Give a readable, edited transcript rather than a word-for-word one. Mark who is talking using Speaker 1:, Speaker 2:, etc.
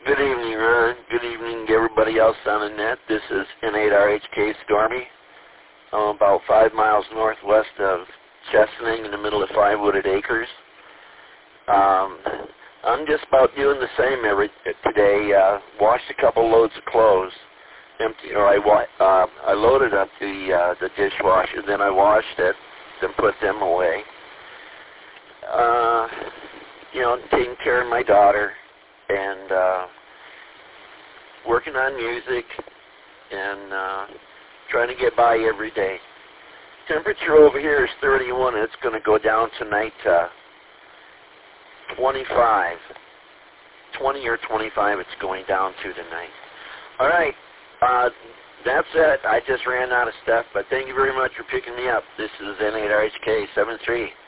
Speaker 1: Good evening, Ron. Good evening to everybody else on the net. This is N8RHK Stormy. I'm about 5 miles northwest of Chesaning in the middle of 5 wooded acres. I'm just about doing the same today. Washed a couple loads of clothes. I loaded up the dishwasher, then I washed it, then put them away. Taking care of my daughter and working on music and trying to get by every day. Temperature over here is 31, and it's going to go down tonight to 25. 20 or 25 it's going down to tonight. All right, that's it. I just ran out of stuff, but thank you very much for picking me up. This is N8RHK 73.